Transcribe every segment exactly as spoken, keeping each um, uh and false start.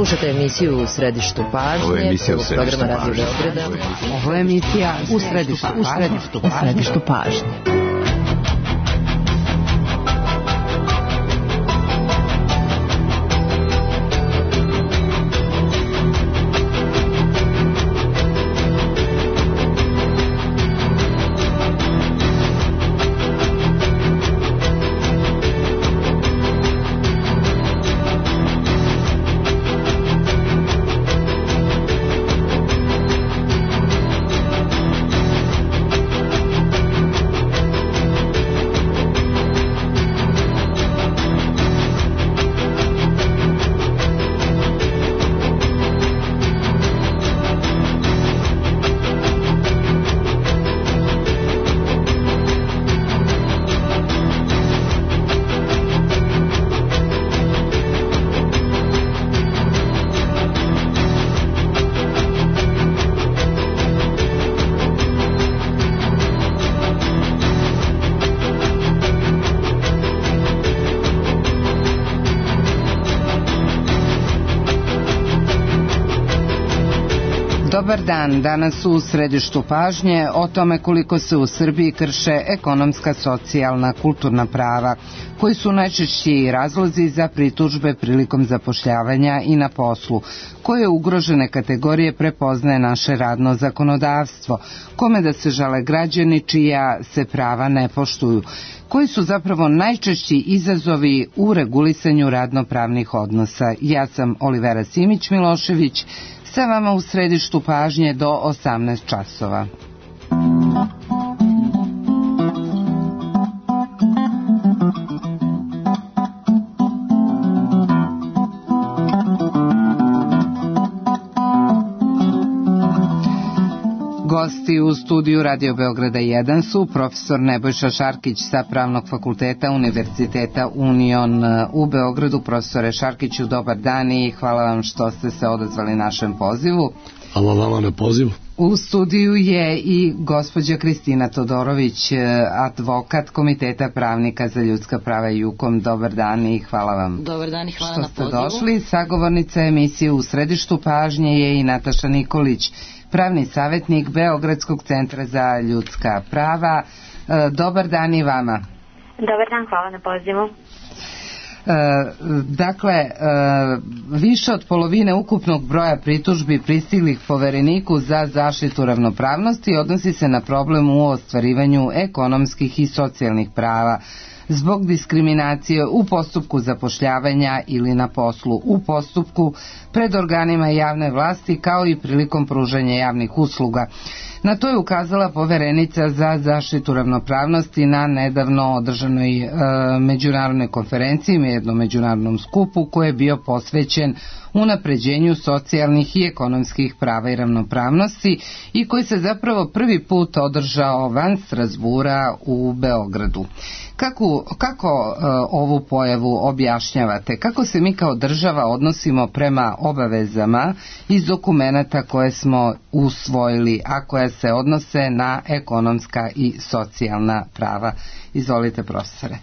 Slušate emisiju U središtu pažnje. Ovo je emisija U središtu pažnje. Ovo je emisija U središtu pažnje. U središtu pažnje. Dobar dan, danas su u središtu pažnje o tome koliko se u Srbiji krše ekonomska, socijalna, kulturna prava, koji su najčešći razlozi za pritužbe prilikom zapošljavanja i na poslu, koje ugrožene kategorije prepoznaje naše radno zakonodavstvo, kome da se žale građani čija se prava ne poštuju, koji su zapravo najčešći izazovi u regulisanju radnopravnih odnosa. Ja sam Olivera Simić-Milošević, sa vama u središtu pažnje do osamnaest časova. Gosti u studiju Radio Beograda jedan su profesor Nebojša Šarkić sa Pravnog fakulteta Univerziteta Union u Beogradu. Profesore Šarkiću, dobar dan i hvala vam što ste se odazvali našem pozivu. Hvala vama na pozivu. U studiju je i gospođa Kristina Todorović, advokat Komiteta pravnika za ljudska prava JUKOM. Dobar dan i hvala vam. Dobar dan i hvala što na pozivu. Što ste došli. Sagovornica emisije U središtu pažnje je i Nataša Nikolić, pravni savjetnik Beogradskog centra za ljudska prava. Dobar dan i vama. Dobar dan, hvala na pozivu. Dakle, više od polovine ukupnog broja pritužbi pristiglih Povereniku za zaštitu ravnopravnosti odnosi se na problem u ostvarivanju ekonomskih i socijalnih prava zbog diskriminacije u postupku zapošljavanja ili na poslu, u postupku pred organima javne vlasti, kao i prilikom pružanja javnih usluga. Na to je ukazala Poverenica za zaštitu ravnopravnosti na nedavno održanoj e, međunarodnoj konferenciji, jednom međunarodnom skupu koji je bio posvećen unapređenju socijalnih i ekonomskih prava i ravnopravnosti i koji se zapravo prvi put održao van Strazbura u Beogradu. Kako, kako e, ovu pojavu objašnjavate? Kako se mi kao država odnosimo prema obavezama iz dokumenata koje smo usvojili, a koja se odnose na ekonomska i socijalna prava? Izvolite, profesore.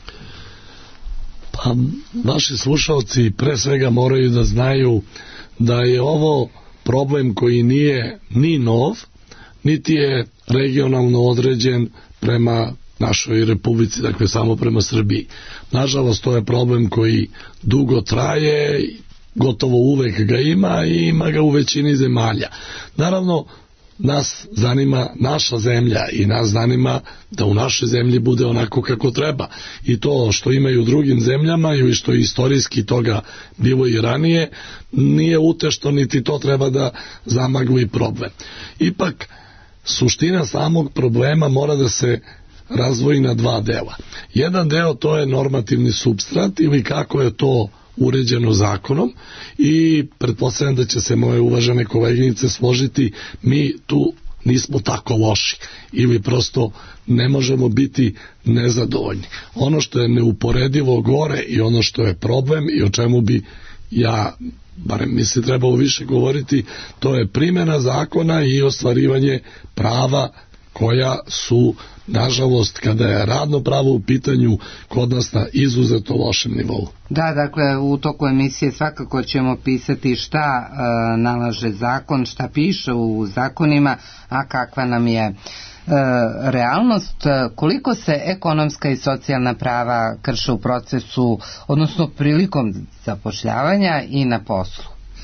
Pa, naši slušalci pre svega moraju da znaju da je ovo problem koji nije ni nov, niti je regionalno određen prema našoj republici, dakle samo prema Srbiji. Nažalost, to je problem koji dugo traje, gotovo uvek ga ima i ima ga u većini zemalja. Naravno, nas zanima naša zemlja i nas zanima da u našoj zemlji bude onako kako treba. I to što imaju u drugim zemljama i što je istorijski toga bilo i ranije, nije utešto, niti to treba da zamagli problem. Ipak, suština samog problema mora da se razvoji na dva dela. Jedan deo to je normativni supstrat ili kako je to uređeno zakonom i pretpostavljam da će se moje uvažene koleginice složiti, mi tu nismo tako loši ili prosto ne možemo biti nezadovoljni. Ono što je neuporedivo gore i ono što je problem i o čemu bi ja, barem mi se trebalo više govoriti, to je primjena zakona i ostvarivanje prava koja su, nažalost, kada je radno pravo u pitanju, kod nas na izuzetno lošem nivou. Da, dakle, u toku emisije svakako ćemo pisati šta e, nalaže zakon, šta piše u zakonima, a kakva nam je e, realnost, koliko se ekonomska i socijalna prava krše u procesu, odnosno prilikom zapošljavanja i na poslu.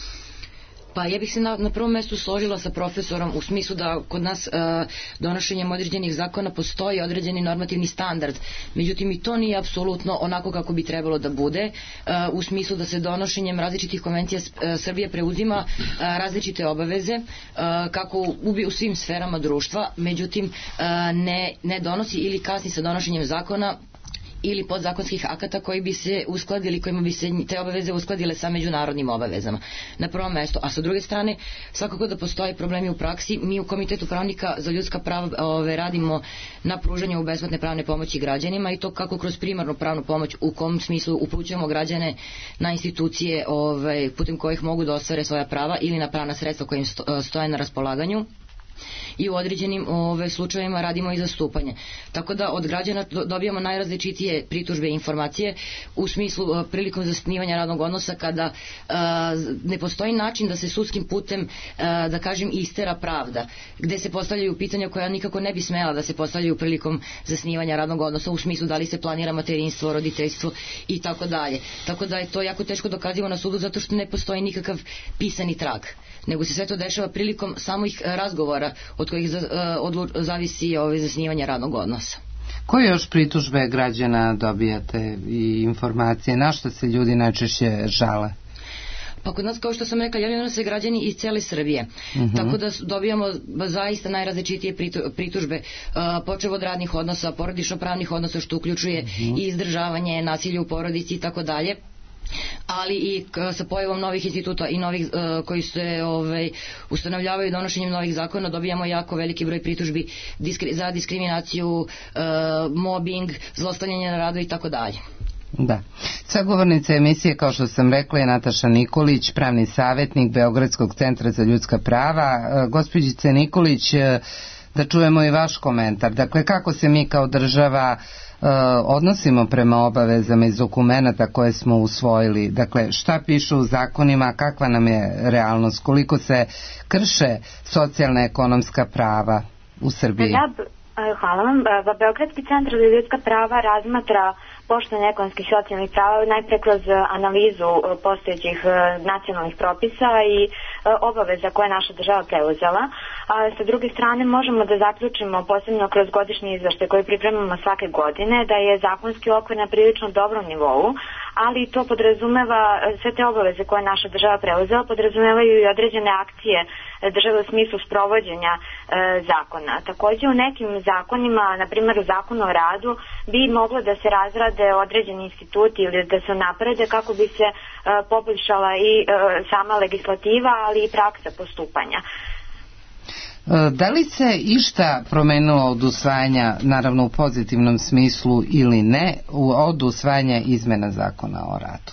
Pa ja bih se na, na prvom mjestu složila sa profesorom u smislu da kod nas e, donošenjem određenih zakona postoji određeni normativni standard, međutim i to nije apsolutno onako kako bi trebalo da bude, e, u smislu da se donošenjem različitih konvencija e, Srbije preuzima e, različite obaveze e, kako u, u svim sferama društva, međutim e, ne, ne donosi ili kasni sa donošenjem zakona ili podzakonskih akata koji bi se uskladili, kojima bi se te obaveze uskladile sa međunarodnim obavezama na prvom mjestu. A sa druge strane, svakako da postoje problemi u praksi. Mi u Komitetu pravnika za ljudska prava ove, radimo na pružanju besplatne pravne pomoći građanima, i to kako kroz primarnu pravnu pomoć, u kom smislu upućujemo građane na institucije ove, putem kojih mogu da ostvare svoja prava ili na pravna sredstva koja im stoje na raspolaganju, i u određenim ove, slučajevima radimo i zastupanje. Tako da od građana dobijamo najrazličitije pritužbe i informacije u smislu a, prilikom zasnivanja radnog odnosa, kada a, ne postoji način da se sudskim putem a, da kažem istera pravda, gde se postavljaju pitanja koja nikako ne bi smela da se postavljaju prilikom zasnivanja radnog odnosa, u smislu da li se planira materinstvo, roditeljstvo i tako dalje. Tako da je to jako teško dokazivo na sudu, zato što ne postoji nikakav pisani trag, nego se sve to dešava prilikom samih razgovora od kojih za, odlu, zavisi ovaj, zasnivanje radnog odnosa. Koje još pritužbe građana dobijate i informacije, na što se ljudi najčešće žale? Pa kod nas, kao što sam rekla, javljaju se građani iz cijele Srbije. Uh-huh. Tako da dobijamo zaista najrazličitije pritužbe, uh, počev od radnih odnosa, porodično-pravnih odnosa, što uključuje uh-huh. i izdržavanje, nasilje u porodici i tako dalje, ali i k, sa pojavom novih instituta i novih uh, koji se ovaj, ustanovljavaju donošenjem novih zakona, dobijamo jako veliki broj pritužbi diskri, za diskriminaciju, uh, mobbing, zlostavljanje na radu i tako dalje. Da. Sagovornica emisije, kao što sam rekla, je Nataša Nikolić, pravni savjetnik Beogradskog centra za ljudska prava. Uh, gospođice Nikolić, uh, da čujemo i vaš komentar. Dakle, kako se mi kao država Uh, odnosimo prema obavezama iz dokumenata koje smo usvojili, dakle šta piše u zakonima, kakva nam je realnost, koliko se krše socijalna ekonomska prava u Srbiji? Da, hvala vam. Beogradski centar za ljudska prava razmatra poštovanje ekonomskih socijalnih prava najpre kroz analizu postojećih nacionalnih propisa i obaveza koje je naša država preuzela. A sa druge strane možemo da zaključimo, posebno kroz godišnji izveštaj koji pripremamo svake godine, da je zakonski okvir na prilično dobrom nivou, ali to podrazumeva, sve te obaveze koje je naša država preuzela podrazumevaju i određene akcije države u smislu sprovođenja e, zakona. Također u nekim zakonima, na primjer u zakonu o radu, bi moglo da se razrade određeni instituti ili da se naprede kako bi se e, poboljšala i e, sama legislativa, ali i praksa postupanja. Da li se išta promenilo od usvajanja, naravno u pozitivnom smislu ili ne, od usvajanja izmena zakona o radu?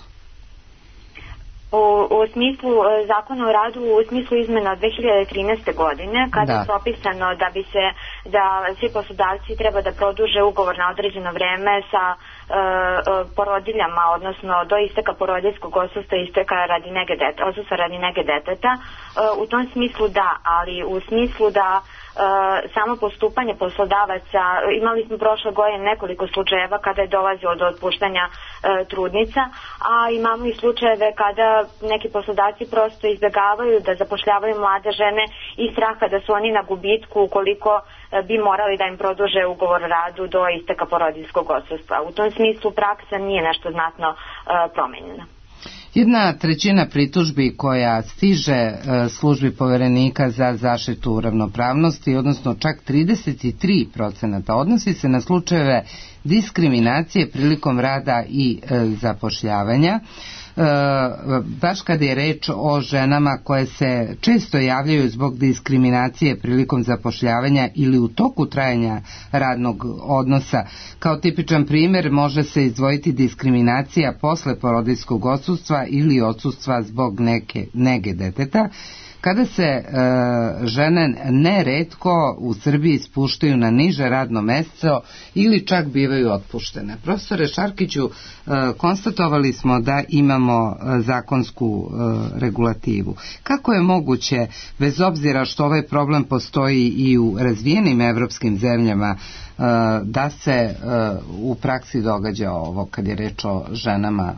U, u smislu zakona o radu, u smislu izmena od dve hiljade trinaeste. godine, kada da. je propisano da bi se, da svi poslodavci treba da produže ugovor na određeno vreme sa e, porodiljama, odnosno do isteka porodiljskog odsustva i isteka radi nege deteta, odsustva radi nege deteta. E, u tom smislu da, ali u smislu da Uh, samo postupanje poslodavaca, imali smo prošle godine nekoliko slučajeva kada je dolazilo do otpuštanja uh, trudnica, a imamo i slučajeve kada neki poslodavci prosto izbjegavaju da zapošljavaju mlade žene iz straha da su oni na gubitku ukoliko uh, bi morali da im produže ugovor o radu do isteka porodiljskog odsustva. U tom smislu praksa nije nešto znatno uh, promenjena. Jedna trećina pritužbi koja stiže e, službi poverenika za zaštitu ravnopravnosti, odnosno čak trideset tri procenta, odnosi se na slučajeve diskriminacije prilikom rada i e, zapošljavanja. E, baš kada je reč o ženama koje se često javljaju zbog diskriminacije prilikom zapošljavanja ili u toku trajanja radnog odnosa. Kao tipičan primjer može se izdvojiti diskriminacija posle porodiljskog odsustva ili odsustva zbog neke, nege deteta. kada se e, žene neretko u Srbiji spuštaju na niže radno mesto ili čak bivaju otpuštene. Profesore Šarkiću, e, konstatovali smo da imamo e, zakonsku e, regulativu. Kako je moguće, bez obzira što ovaj problem postoji i u razvijenim evropskim zemljama, e, da se e, u praksi događa ovo kad je reč o ženama?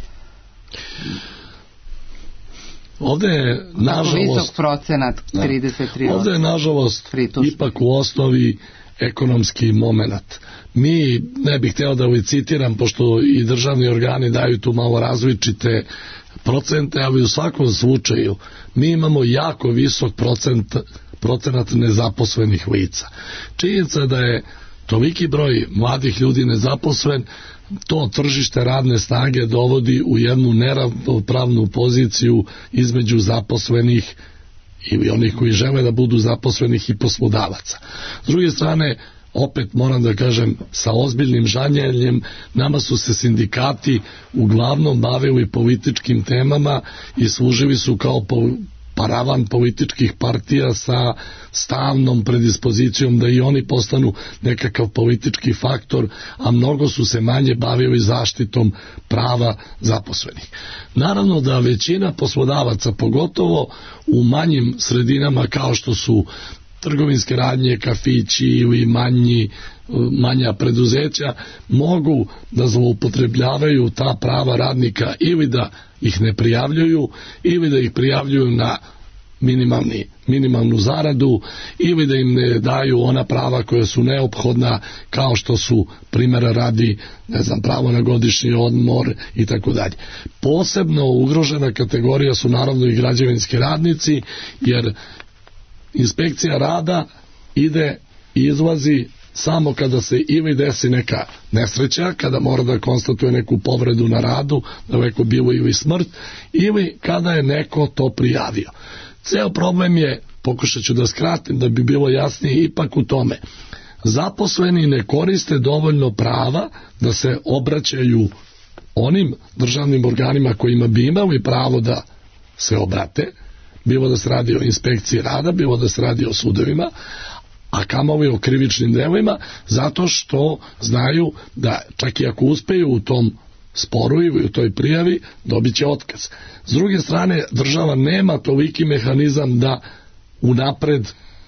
Ovde je nažalost procenat trideset tri. Ovde je nažalost pritužbi. Ipak u osnovi ekonomski moment. Mi, ne bih hteo da ovaj citiram, pošto i državni organi daju tu malo različite procente, ali u svakom slučaju mi imamo jako visok procent, procenat nezaposlenih lica. Činjenica da je toliki broj mladih ljudi nezaposlen, to tržište radne snage dovodi u jednu neravnopravnu poziciju između zaposlenih ili onih koji žele da budu zaposlenih i poslodavaca. S druge strane, opet moram da kažem, sa ozbiljnim žaljenjem, nama su se sindikati uglavnom bavili političkim temama i služili su kao paravan političkih partija sa stalnom predispozicijom da i oni postanu nekakav politički faktor, a mnogo su se manje bavili zaštitom prava zaposlenih. Naravno da većina poslodavaca, pogotovo u manjim sredinama kao što su trgovinske radnje, kafići ili manji, manja preduzeća, mogu da zloupotrebljavaju ta prava radnika ili da ih ne prijavljuju ili da ih prijavljuju na minimalni, minimalnu zaradu ili da im ne daju ona prava koja su neophodna, kao što su primjera radi, ne znam, pravo na godišnji odmor i tako dalje. Posebno ugrožena kategorija su naravno i građevinski radnici, jer inspekcija rada ide i izlazi samo kada se ili desi neka nesreća, kada mora da konstatuje neku povredu na radu, daleko bilo ili smrt, ili kada je neko to prijavio. Ceo problem je, pokušat ću da skratim da bi bilo jasnije, ipak u tome. Zaposleni ne koriste dovoljno prava da se obraćaju onim državnim organima kojima bi imali pravo da se obrate, bilo da se radi o inspekciji rada, bilo da se radi o sudovima, a kamoli o krivičnim delima, zato što znaju da čak i ako uspeju u tom sporu ili u toj prijavi, dobit će otkaz. S druge strane, država nema toliki mehanizam da unapred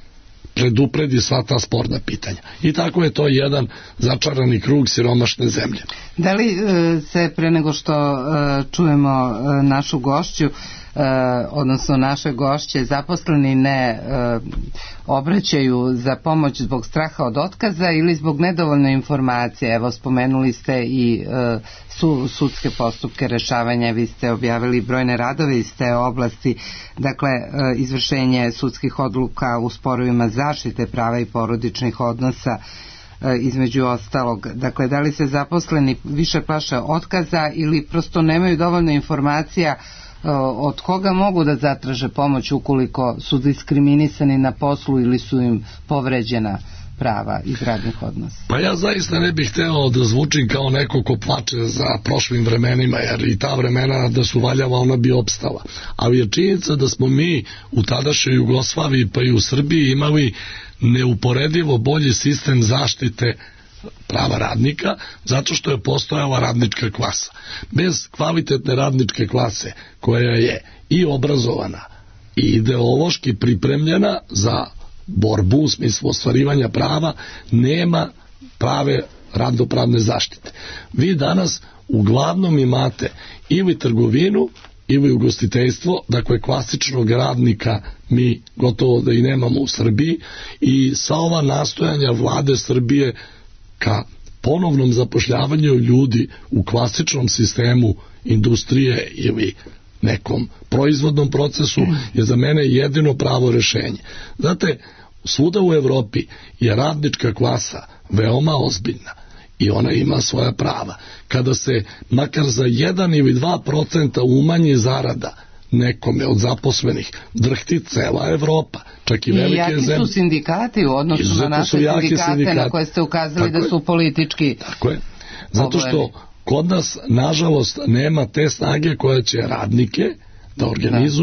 predupredi sva ta sporna pitanja. I tako je to jedan začarani krug siromašne zemlje. Da li se pre nego što čujemo našu gošću, odnosno naše gošće, zaposleni ne obraćaju za pomoć zbog straha od otkaza ili zbog nedovoljne informacije? Evo, spomenuli ste i su, sudske postupke rešavanja, vi ste objavili brojne radove iz te oblasti, dakle izvršenje sudskih odluka u sporovima zaštite prava i porodičnih odnosa, između ostalog. Dakle, da li se zaposleni više plaše otkaza ili prosto nemaju dovoljno informacija od koga mogu da zatraže pomoć ukoliko su diskriminisani na poslu ili su im povređena prava iz radnih odnosa? Pa ja zaista ne bih hteo da zvučim kao neko ko plače za prošlim vremenima, jer i ta vremena da su valjava, ona bi opstala. Ali je činjenica da smo mi u tadašnjoj Jugoslaviji pa i u Srbiji imali neuporedivo bolji sistem zaštite prava radnika, zato što je postojala radnička klasa. Bez kvalitetne radničke klase, koja je i obrazovana i ideološki pripremljena za borbu u smislu ostvarivanja prava, nema prave radnopravne zaštite. Vi danas uglavnom imate ili trgovinu ili ugostiteljstvo, dakle klasičnog radnika mi gotovo da i nemamo u Srbiji, i sa ova nastojanja vlade Srbije ka ponovnom zapošljavanju ljudi u klasičnom sistemu industrije ili nekom proizvodnom procesu je za mene jedino pravo rešenje. Znate, svuda u Evropi je radnička klasa veoma ozbiljna i ona ima svoja prava. Kada se makar za jedan ili dva procenta umanji zarada nekome od zaposlenih, drhti cela Evropa, čak i velike zemlje. I jaki su sindikati u odnosu na naše sindikate, sindikate na koje ste ukazali tako da su politički. Tako je. Zato što kod nas, nažalost, nema te snage koja će radnike da organizuje,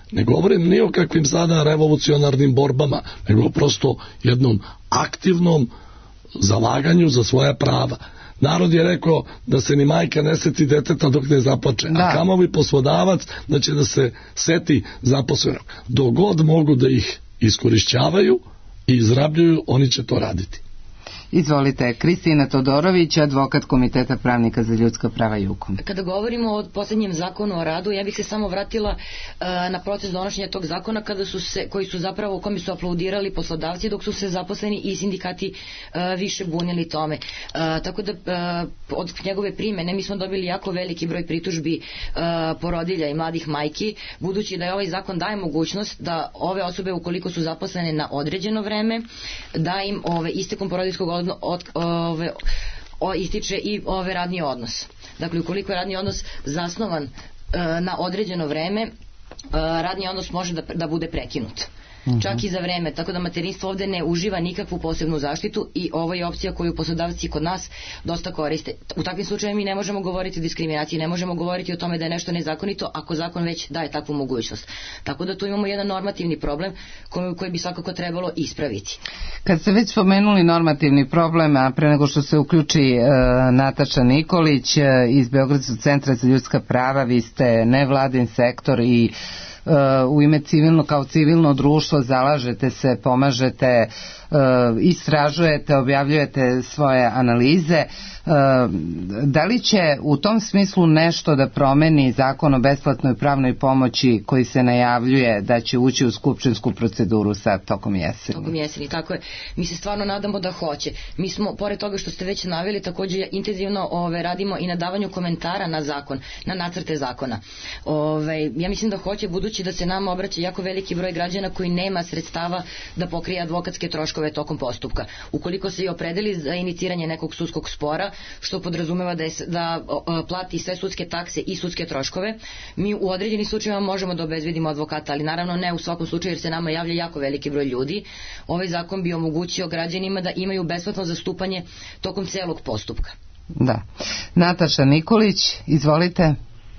Ne govorim ni o kakvim sada revolucionarnim borbama, nego prosto jednom aktivnom zalaganju za svoja prava. Narod je rekao da se ni majka ne seti deteta dok ne zaplače, da. A kamoli poslodavac da će da se seti zaposlenog. Dok god mogu da ih iskorišćavaju i izrabljuju, oni će to raditi. Izvolite, Kristina Todorović, advokat Komiteta pravnika za ljudska prava Jukom. Kada govorimo o posljednjem zakonu o radu, ja bih se samo vratila uh, na proces donošenja tog zakona kada su se, koji su zapravo, u kome su aplaudirali poslodavci dok su se zaposleni i sindikati uh, više bunili tome. Uh, tako da uh, od njegove primene mi smo dobili jako veliki broj pritužbi uh, porodilja i mladih majki, budući da je ovaj zakon daje mogućnost da ove osobe ukoliko su zaposlene na određeno vreme, da im ove, istekom porodiljskog Od, od, ove, o, ističe i ove radni odnos. Dakle, ukoliko je radni odnos zasnovan e, na određeno vreme, e, radni odnos može da, da bude prekinut. Uh-huh. Čak i za vreme, tako da materinstvo ovde ne uživa nikakvu posebnu zaštitu i ovo je opcija koju poslodavci kod nas dosta koriste. U takvim slučajevima mi ne možemo govoriti o diskriminaciji, ne možemo govoriti o tome da je nešto nezakonito ako zakon već daje takvu mogućnost. Tako da tu imamo jedan normativni problem koji, koji bi svakako trebalo ispraviti. Kad ste već spomenuli normativni problem, a pre nego što se uključi e, Nataša Nikolić e, iz Beogradskog centra za ljudska prava, vi ste nevladin sektor i u ime civilno, kao civilno društvo zalažete se, pomažete, istražujete, objavljujete svoje analize. Da li će u tom smislu nešto da promeni zakon o besplatnoj pravnoj pomoći koji se najavljuje da će ući u skupštinsku proceduru sad tokom jeseni? Tokom jeseni, tako je. Mi se stvarno nadamo da hoće. Mi smo, pored toga što ste već naveli, također intenzivno ove, radimo i na davanju komentara na zakon, na nacrte zakona. Ove, ja mislim da hoće, budući da se nama obraća jako veliki broj građana koji nema sredstava da pokrije advokatske troškove tokom postupka. Ukoliko se i opredeli za iniciranje nekog sudskog spora, što podrazumeva da, je, da o, plati sve sudske takse i sudske troškove, mi u određenim slučajevima možemo da obezbedimo advokata, ali naravno ne u svakom slučaju jer se nama javlja jako veliki broj ljudi. Ovaj zakon bi omogućio građanima da imaju besplatno zastupanje tokom celog postupka. Da. Nataša Nikolić, izvolite.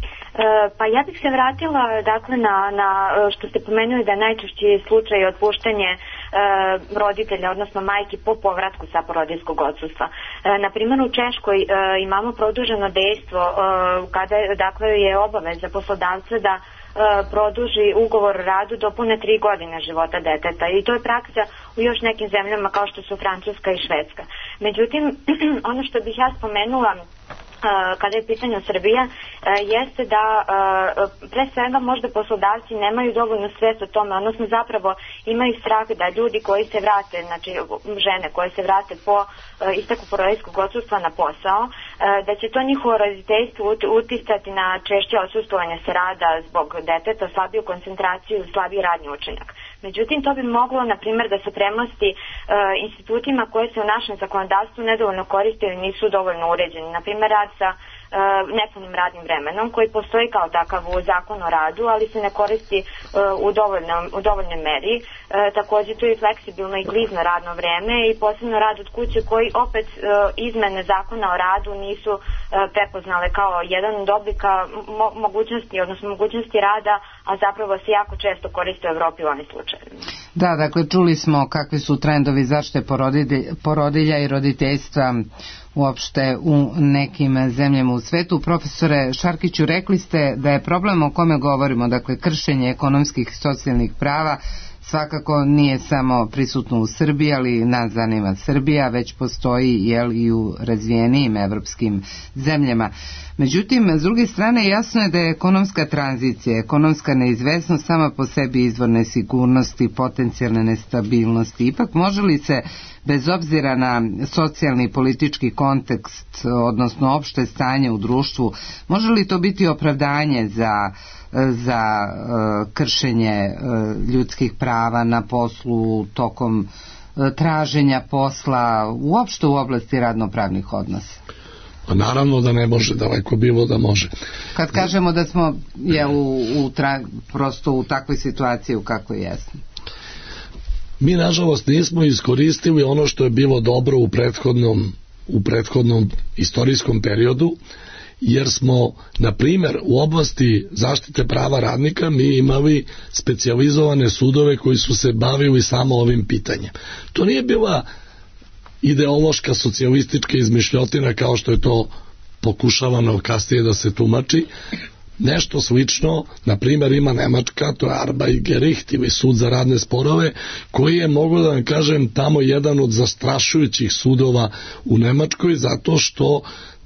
Pa ja bih se vratila dakle na, na što ste pomenuli da je najčešći slučaj otpuštanje e, roditelja, odnosno majki po povratku sa porodiljskog odsustva. E, na primjer u Češkoj e, imamo produženo dejstvo e, kada dakle je obaveza poslodavca da e, produži ugovor o radu do pune tri godine života deteta i to je praksa u još nekim zemljama kao što su Francuska i Švedska. Međutim, ono što bih ja spomenula kada je pitanje Srbija, jeste da pre svega možda poslodavci nemaju dovoljno svest o tome, odnosno zapravo imaju strah da ljudi koji se vrate, znači žene koje se vrate po isteku porodiljskog odsustva na posao, da će to njihovo roditeljstvo uticati na češće odsustvovanje sa rada zbog deteta, slabiju koncentraciju, slabiji radni učinak. Međutim, to bi moglo, na primjer, da se premosti e, institutima koje se u našem zakonodavstvu nedovoljno koriste ili nisu dovoljno uređeni. Na primjer, rad sa e, nepunim radnim vremenom, koji postoji kao takav u zakonu o radu, ali se ne koristi e, u, dovoljnom, u dovoljnoj meri. E, također, tu je fleksibilno i klizno radno vreme i posebno rad od kuće koji opet e, izmene zakona o radu nisu e, prepoznale kao jedan od oblika mo mogućnosti, odnosno mogućnosti rada, a zapravo se jako često koriste u Evropi u ovim slučajevima. Da, dakle, čuli smo kakvi su trendovi zaštite porodilja i roditeljstva uopšte u nekim zemljama u svetu. Profesore Šarkiću, rekli ste da je problem o kome govorimo, dakle, kršenje ekonomskih i socijalnih prava, svakako nije samo prisutno u Srbiji, ali nas zanima Srbija, već postoji jel, i u razvijenijim evropskim zemljama. Međutim, s druge strane, jasno je da je ekonomska tranzicija, ekonomska neizvesnost sama po sebi izvor nesigurnosti, potencijalne nestabilnosti. Ipak može li se, bez obzira na socijalni i politički kontekst, odnosno opšte stanje u društvu, može li to biti opravdanje za za uh, kršenje uh, ljudskih prava na poslu, tokom uh, traženja posla, uopšte u oblasti radnopravnih odnosa? Pa naravno da ne može, daleko bilo da može. Kad kažemo da smo je, u, u tra, prosto u takvoj situaciji u kakvoj jesmo. Mi nažalost nismo iskoristili ono što je bilo dobro u prethodnom, u prethodnom istorijskom periodu jer smo, na primjer, u oblasti zaštite prava radnika mi imali specijalizovane sudove koji su se bavili samo ovim pitanjem. To nije bila ideološka socijalistička izmišljotina kao što je to pokušavano kasnije da se tumači. Nešto slično, na primjer, ima Nemačka, to je Arbeitsgericht ili sud za radne sporove, koji je, mogu da vam kažem, tamo jedan od zastrašujućih sudova u Nemačkoj, zato što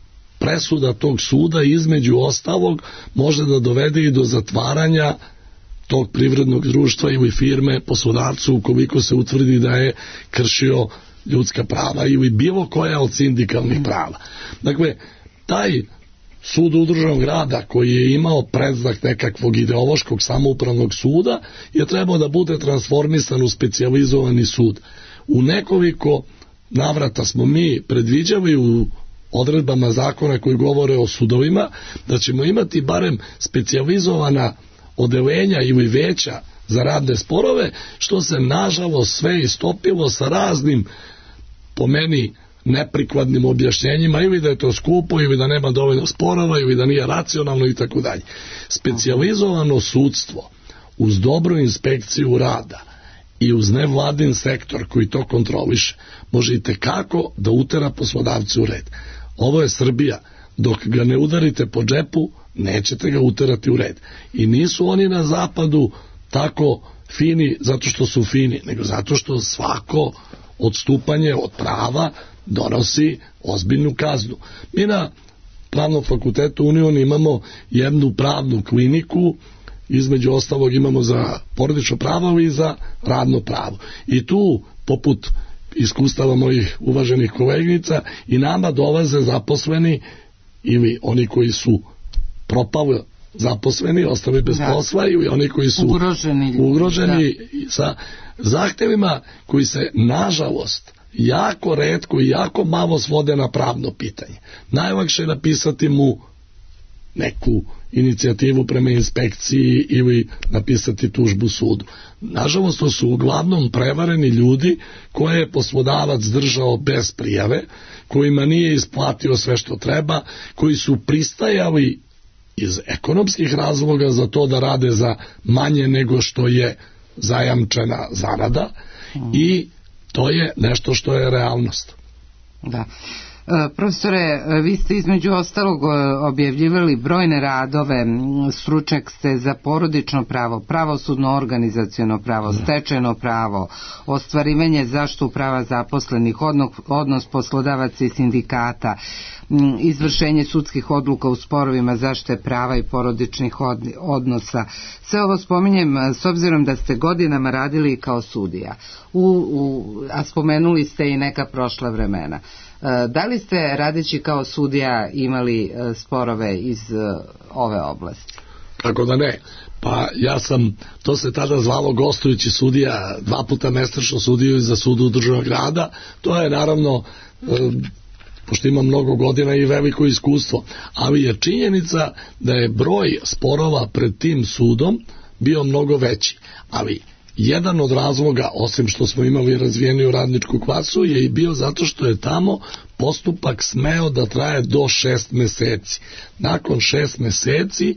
presuda tog suda između ostalog može da dovede i do zatvaranja tog privrednog društva ili firme poslodavcu ukoliko se utvrdi da je kršio ljudska prava ili bilo koja od sindikalnih prava. Dakle, taj sud udruženog rada koji je imao predznak nekakvog ideološkog samoupravnog suda je trebao da bude transformisan u specijalizovani sud. U nekoliko navrata smo mi predviđali u odredbama zakona koji govore o sudovima da ćemo imati barem specijalizovana odeljenja ili veća za radne sporove, što se nažalost sve istopilo sa raznim, po meni, neprikladnim objašnjenjima, ili da je to skupo, ili da nema dovoljno sporova, ili da nije racionalno i tako dalje. Specijalizovano sudstvo uz dobru inspekciju rada i uz nevladin sektor koji to kontroliše može i tekako da utera poslodavce u red. Ovo je Srbija. Dok ga ne udarite po džepu, nećete ga uterati u red. I nisu oni na zapadu tako fini zato što su fini, nego zato što svako odstupanje od prava donosi ozbiljnu kaznu. Mi na Pravnom fakultetu Union imamo jednu pravnu kliniku, između ostalog imamo za porodično pravo i za radno pravo. I tu, poput iskustava mojih uvaženih koleginica, i nama dolaze zaposleni ili oni koji su propali zaposleni, ostali bez da. posla, ili oni koji su ugroženi, ugroženi da. sa zahtevima koji se, nažalost, jako retko i jako malo svode na pravno pitanje. Najlakše je napisati mu neku inicijativu prema inspekciji ili napisati tužbu sudu. Nažalost, to su uglavnom prevareni ljudi koje je poslodavac držao bez prijave, kojima nije isplatio sve što treba, koji su pristajali iz ekonomskih razloga za to da rade za manje nego što je zajamčena zarada i to je nešto što je realnost. Da. Profesore, vi ste između ostalog objavljivali brojne radove, stručnjak ste za porodično pravo, pravosudno organizaciono pravo, stečajno pravo, ostvarivanje zaštitu prava zaposlenih, odnos poslodavaca i sindikata, izvršenje sudskih odluka u sporovima zaštite prava i porodičnih odnosa. Sve ovo spominjem s obzirom da ste godinama radili kao sudija, u, u, a spomenuli ste i neka prošla vremena. Da li ste, radeći kao sudija, imali sporove iz ove oblasti? Kako da ne? Pa ja sam, to se tada zvalo gostujući sudija, dva puta mesečno sudio za sud udruženog rada. To je naravno, pošto ima mnogo godina i veliko iskustvo, ali je činjenica da je broj sporova pred tim sudom bio mnogo veći. Ali jedan od razloga, osim što smo imali razvijeniju radničku klasu, je i bio zato što je tamo postupak smeo da traje do šest meseci. Nakon šest meseci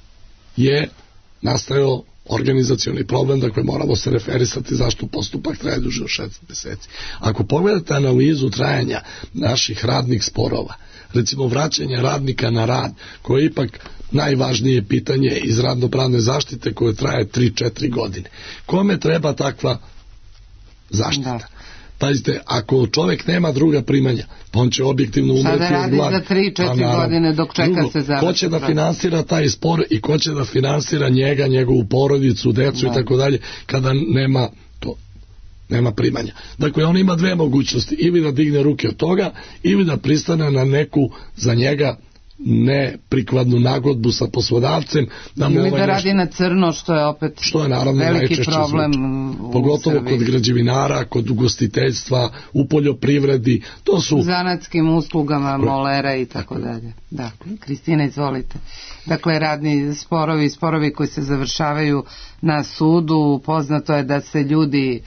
je nastajao organizacioni problem, dakle moramo se referisati zašto postupak traje duže od šest meseci. Ako pogledate analizu trajanja naših radnih sporova, recimo vraćanje radnika na rad, koje je ipak najvažnije pitanje iz radno-pravne zaštite koje traje tri četiri godine. Kome treba takva zaštita? Da. Pazite, ako čovjek nema druga primanja, pa on će objektivno umreti od gladi. Sada radi za tri četiri godine dok čeka drugo, se završi. Ko će da finansira taj spor i ko će da finansira njega, njegovu porodicu, decu da. i tako dalje, kada nema to, nema primanja. Dakle, on ima dve mogućnosti, ili da digne ruke od toga, ili da pristane na neku za njega neprikladnu nagodbu sa poslodavcem, da mu ili ovaj da radi nešto, na crno, što je opet što je naravno veliki problem pogotovo Srbiji. Kod građevinara, kod ugostiteljstva, u poljoprivredi, to su zanatskim uslugama, molera i tako dalje. Da, Kristina, izvolite. Dakle, radni sporovi, sporovi koji se završavaju na sudu, poznato je da se ljudi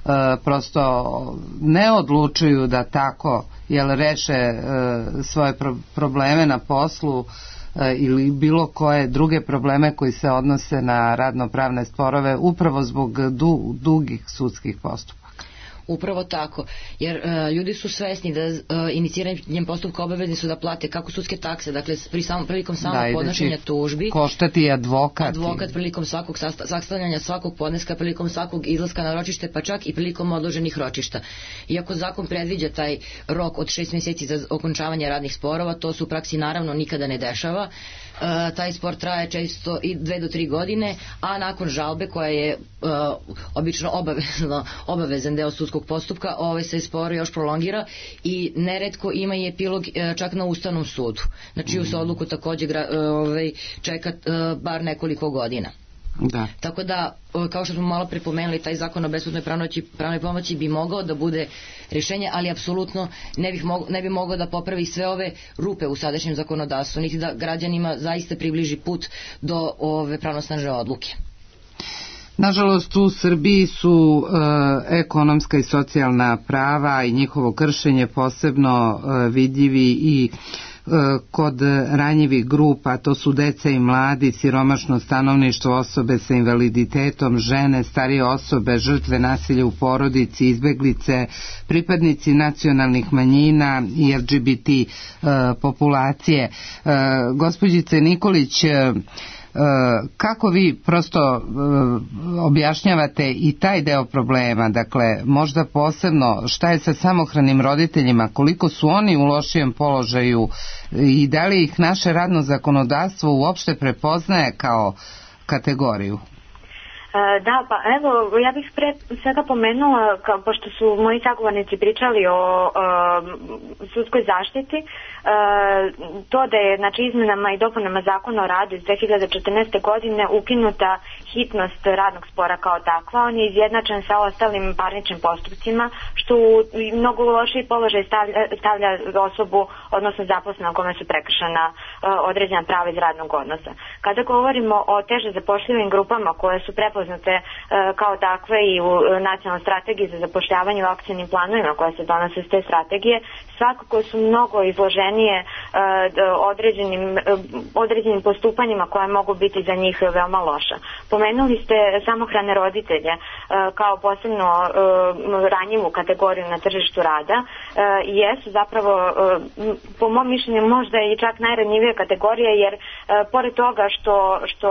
prosto ne odlučuju da tako jel reše svoje probleme na poslu ili bilo koje druge probleme koji se odnose na radnopravne sporove upravo zbog du, dugih sudskih postupaka. Upravo tako, jer uh, ljudi su svesni da uh, iniciranjem postupka obavezni su da plate kako sudske takse, dakle pri samom prilikom samog da, podnošenja tužbi, koštati advokat, advokat prilikom svakog sastavljanja svakog podneska, prilikom svakog izlaska na ročište, pa čak i prilikom odloženih ročišta. Iako zakon predviđa taj rok od šest mjeseci za okončavanje radnih sporova, to se u praksi naravno nikada ne dešava. Uh, taj spor traje često i dve do tri godine, a nakon žalbe koja je uh, obično obavezno, obavezan deo sudskog postupka, ovaj se spor još prolongira i neretko ima i epilog uh, čak na Ustavnom sudu. Znači, uz odluku također uh, ovaj, čeka uh, bar nekoliko godina. Da. Tako da, kao što smo malo pripomenuli, taj zakon o besplatnoj pravnoj pomoći bi mogao da bude rješenje, ali apsolutno ne, bih mogo, ne bi mogao da popravi sve ove rupe u sadašnjem zakonodavstvu, niti da građanima zaista približi put do ove pravnosnažne odluke. Nažalost, u Srbiji su e, ekonomska i socijalna prava i njihovo kršenje posebno e, vidljivi i kod ranjivih grupa, to su deca i mladi, siromašno stanovništvo, osobe sa invaliditetom, žene, starije osobe, žrtve nasilja u porodici, izbeglice, pripadnici nacionalnih manjina i L G B T uh, populacije. Uh, gospođice Nikolić, uh, kako vi prosto objašnjavate i taj deo problema, dakle možda posebno šta je sa samohranim roditeljima, koliko su oni u lošijem položaju i da li ih naše radno zakonodavstvo uopšte prepoznaje kao kategoriju? Da, pa evo, ja bih pre svega pomenula, kao, pošto su moji sagovornici pričali o uh, sudskoj zaštiti, uh, to da je, znači, izmenama i dopunama zakona o radu iz dve hiljade četrnaeste. godine ukinuta hitnost radnog spora kao takva. On je izjednačen sa ostalim parničnim postupcima, što u mnogo lošiji položaj stavlja, stavlja osobu, odnosno zaposlena kome su prekršena uh, određena prava iz radnog odnosa. Kada govorimo o teže zapošljivim grupama koje su prepoznate kao takve i u nacionalnoj strategiji za zapošljavanje u akcijnim planovima koje se donose iz te strategije, svakako su mnogo izloženije određenim, određenim postupanjima koje mogu biti za njih veoma loša. Pomenuli ste samohrane roditelje kao posebno ranjivu kategoriju na tržištu rada i jesu zapravo, po mom mišljenju, možda i čak najranjivija kategorija, jer pored toga što, što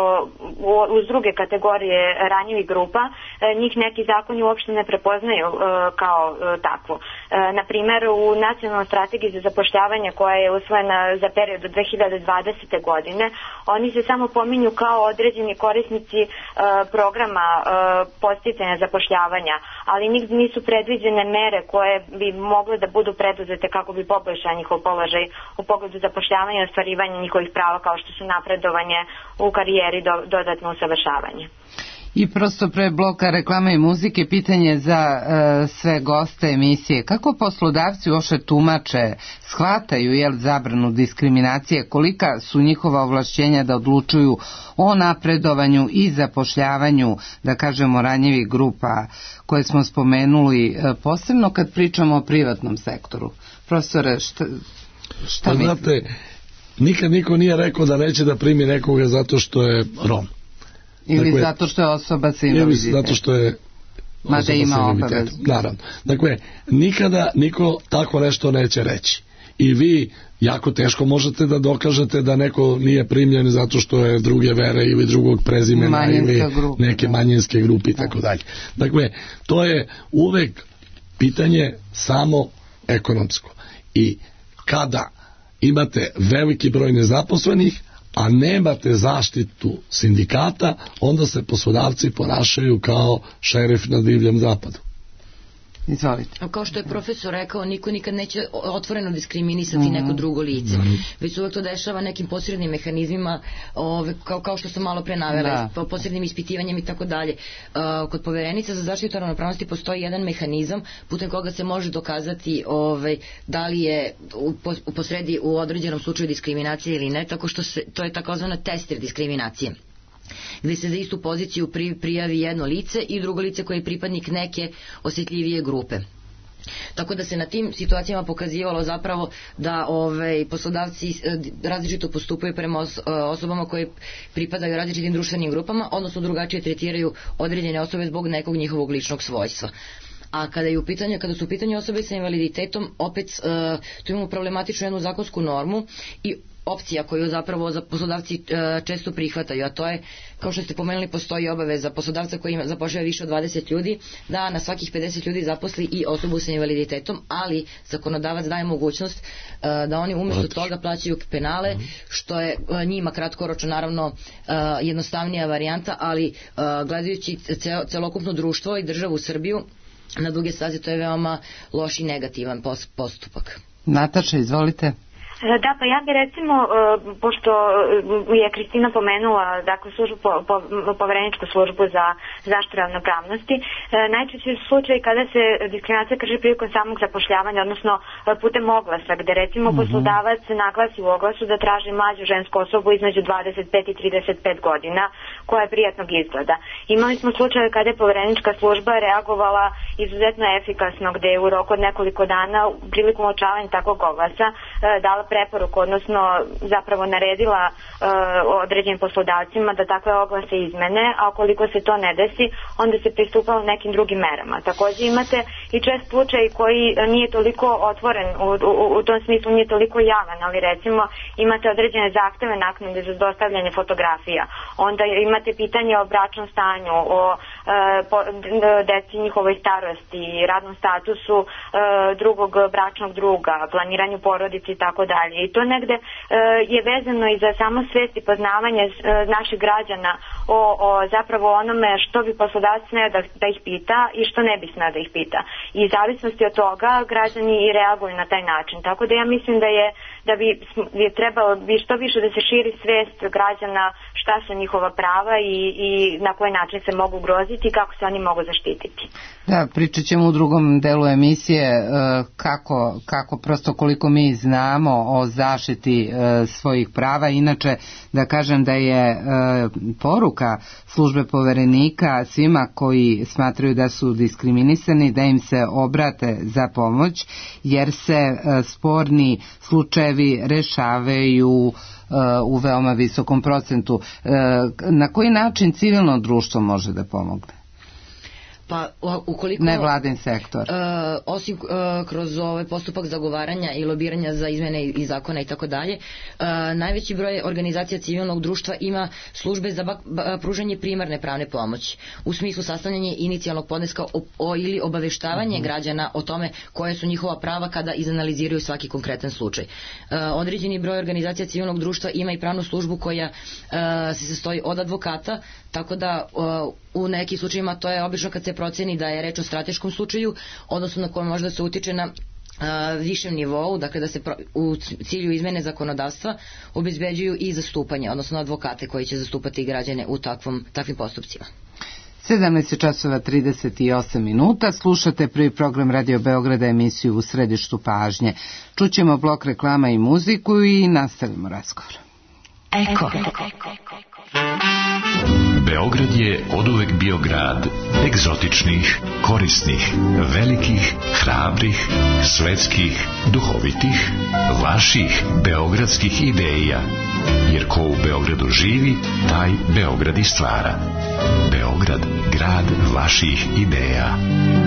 uz druge kategorije ranjivih grupa, njih neki zakoni uopšte ne prepoznaju kao takvu. Na primjer, u nacionalnoj strategiji za zapošljavanje koja je usvojena za period do dve hiljade dvadesete. godine, oni se samo pominju kao određeni korisnici programa podsticanja zapošljavanja, ali nigde nisu predviđene mere koje bi mogle da budu preduzete kako bi poboljšali njihov položaj u pogledu zapošljavanja i ostvarivanja njihovih prava, kao što su napredovanje u karijeri, do, dodatno usavršavanje. I prosto pre bloka reklame i muzike pitanje za e, sve goste emisije. Kako poslodavci uopšte tumače, shvataju jel zabranu diskriminacije, kolika su njihova ovlašćenja da odlučuju o napredovanju i zapošljavanju, da kažemo, ranjivih grupa koje smo spomenuli, e, posebno kad pričamo o privatnom sektoru. Profesore, šta, šta pa, mislite? Znate, nikad niko nije rekao da neće da primi nekoga zato što je Rom. Ili dakle, zato što je osoba sa invaliditetom. Ili zato što je osoba sa invaliditetom. Naravno. Dakle, nikada niko tako nešto neće reći. I vi jako teško možete da dokažete da neko nije primljen zato što je druge vere ili drugog prezimena manjinska ili grupa, neke manjinske grupe i tako dalje. Dakle, to je uvek pitanje samo ekonomsko. I kada imate veliki broj nezaposlenih, a nemate zaštitu sindikata, onda se poslodavci ponašaju kao šerif na divljem zapadu. Izvolite. Kao što je profesor rekao, niko nikad neće otvoreno diskriminisati mm. neko drugo lice. Mm. Već se uvek to dešava nekim posrednim mehanizmima, ove, kao, kao što sam malo pre navela, da. posrednim ispitivanjem i tako dalje. Kod Poverenice za zaštitu ravnopravnosti postoji jedan mehanizam putem koga se može dokazati ove, da li je u, u posredi u određenom slučaju diskriminacije ili ne, tako što se, to je takozvana tester diskriminacije. gde se za istu poziciju pri, prijavi jedno lice i drugo lice koje je pripadnik neke osjetljivije grupe. Tako da se na tim situacijama pokazivalo zapravo da ovaj, poslodavci različito postupaju prema os, osobama koje pripadaju različitim društvenim grupama, odnosno drugačije tretiraju određene osobe zbog nekog njihovog ličnog svojstva. A kada je u pitanju, kada su u pitanju osobe sa invaliditetom, opet uh, tu imamo problematičnu jednu zakonsku normu i opcija koju zapravo za poslodavci uh, često prihvataju, a to je, kao što ste pomenuli, postoji obaveza poslodavca koji zapošljava više od dvadeset ljudi da na svakih pedeset ljudi zaposli i osobu sa invaliditetom, ali zakonodavac daje mogućnost uh, da oni umjesto toga plaćaju penale, što je uh, njima kratkoročno naravno uh, jednostavnija varijanta, ali uh, gledajući cel, celokupno društvo i državu Srbiju, na duge staze to je veoma loš i negativan postupak. Nataša, izvolite. Da, pa ja bi recimo, pošto je Kristina pomenula, dakle, službu, po, po, povereničku službu za zaštitu ravnopravnosti, najčešće su slučaj kada se diskriminacija krši prilikom samog zapošljavanja, odnosno putem oglasa, gde recimo mm-hmm. poslodavac naglasi u oglasu da traži mlađu žensku osobu između dvadeset pet i trideset pet godina, koja je prijatnog izgleda. Imali smo slučaje kada je poverenička služba reagovala izuzetno efikasno, gde je u roku od nekoliko dana prilikom uočavanja takvog oglasa dala preporuku, odnosno zapravo naredila uh, određenim poslodavcima da takve oglase izmene, a ukoliko se to ne desi, onda se pristupalo nekim drugim merama. Također imate i čest slučaj koji nije toliko otvoren, u, u, u tom smislu nije toliko javan, ali recimo imate određene zahteve naknade za dostavljanje fotografija, onda imate pitanje o bračnom stanju, o uh, po, deci njihovoj starosti, radnom statusu uh, drugog bračnog druga, planiranju porodice i tako dalje. I to negde uh, je vezano i za samo svest i poznavanje uh, naših građana o, o zapravo onome što bi poslodavac smeo da, da ih pita i što ne bi smeo da ih pita. I u zavisnosti od toga građani i reaguju na taj način. Tako da ja mislim da je da bi je trebalo bi što više da se širi svest građana šta su njihova prava i, i na koji način se mogu ugroziti i kako se oni mogu zaštititi. Da, pričat ćemo u drugom delu emisije kako, kako prosto koliko mi znamo o zaštiti svojih prava. Inače, da kažem da je poruka službe poverenika svima koji smatraju da su diskriminisani, da im se obrate za pomoć, jer se sporni slučajevi rešavaju u veoma visokom procentu. Na koji način civilno društvo može da pomogne? Pa ukoliko nevladin sektor uh, osim uh, kroz ovaj postupak zagovaranja i lobiranja za izmene i zakona i tako dalje, najveći broj organizacija civilnog društva ima službe za bak, ba, pružanje primarne pravne pomoći u smislu sastavljanja inicijalnog podneska o, o, ili obaveštavanje uh-huh. građana o tome koje su njihova prava kada izanaliziraju svaki konkretan slučaj. Uh, određeni broj organizacija civilnog društva ima i pravnu službu koja uh, se sastoji od advokata, tako da uh, u nekim slučajima to je obično kad se proceni da je reč o strateškom slučaju, odnosno na kojem možda se utiče na uh, višem nivou, dakle da se pro, u cilju izmene zakonodavstva obezbeđuju i zastupanje, odnosno advokate koji će zastupati građane u takvom, takvim postupcima. sedamnaest časova trideset osam minuta, slušate prvi program Radio Beograda, emisiju U središtu pažnje. Čućemo blok reklama i muziku i nastavimo razgovor. Eko. Beograd je oduvek bio grad egzotičnih, korisnih, velikih, hrabrih, svetskih, duhovitih, vaših beogradskih ideja. Jer ko u Beogradu živi, taj Beograd i stvara. Beograd, grad vaših ideja.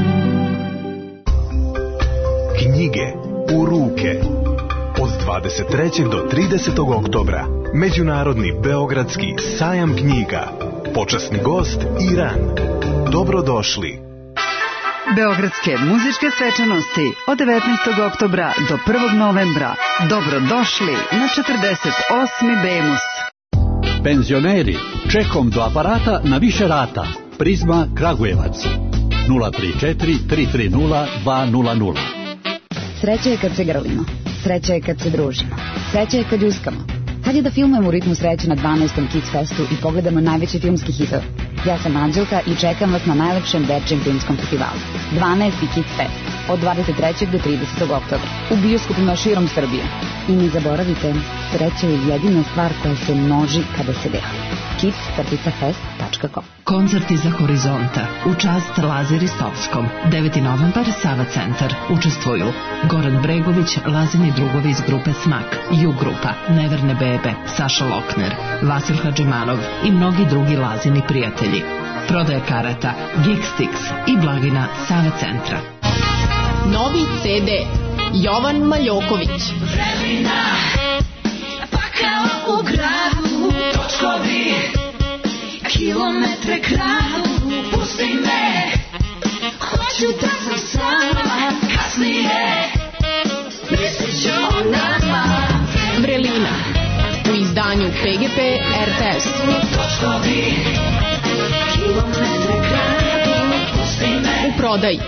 Knjige u ruke. Od dvadeset trećeg do tridesetog oktobra Međunarodni beogradski sajam knjiga. Počasni gost Iran. Dobrodošli. Beogradske muzičke svečanosti od devetnaestog oktobra do prvog novembra. Dobrodošli na četrdeset osmi Bemus. Penzioneri, čekom do aparata na više rata. Prizma Kragujevac. nula tri četiri tri tri nula dva nula nula. Sreća je kad se grlimo. Sreća je kad se družimo. Sreća je kad uskamo. Hajde da filmujemo u ritmu sreće na dvanaestom Kids Festu i pogledamo najveći filmski hitove. Ja sam Anđelka i čekam vas na najlepšem dečijem filmskom festivalu. dvanaesti Kids Fest. od dvadeset trećeg do tridesetog oktobra u bioskopima širom Srbije. I ne zaboravite, sreća je jedina stvar koja se množi kada se deli. kids fest tačka com. Koncerti za Horizonta u čast Lazi Ristovskom. deveti novembar, Sava centar. Učestvuju Goran Bregović, Lazini drugovi iz grupe Smak, Ju grupa, Neverne bebe, Saša Lokner, Vasil Hadžimanov i mnogi drugi Lazini prijatelji. Prodaja karata Geekstix i blagina Sava centra. Novi ce de Jovan Maljoković. Vremena, pa kao u gradu, točkovi, kilometre kradu, pusti me, hoću da sam sama, kasnije, mislit ću o nama. Vrelina, u izdanju pe ge pe er te es. Točkovi, kilometre kradu, pusti me. U prodaji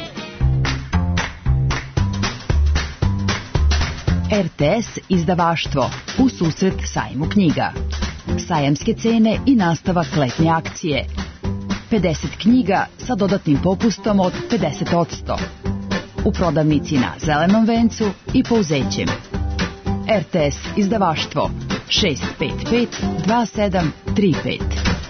er te es izdavaštvo u susret sajmu knjiga. Sajamske cene i nastavak letnje akcije. pedeset knjiga sa dodatnim popustom od pedeset posto. U prodavnici na Zelenom vencu i Pouzećem. er te es izdavaštvo šest pet pet dva sedam tri pet.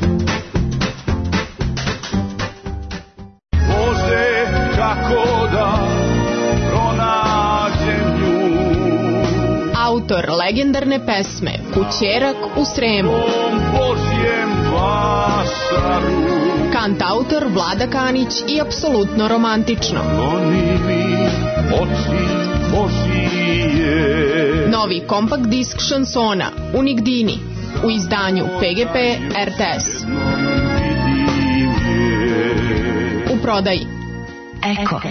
Bože, kako da pronađem nju. Autor legendarne pesme Kućerak u Sremu. Božjem vasaru. Kantautor Vlada Kanić i apsolutno romantično. Oni mi oči Božije. Novi kompakt disk šansona Unigdini u izdanju pe ge pe er te es. U prodaji Eko.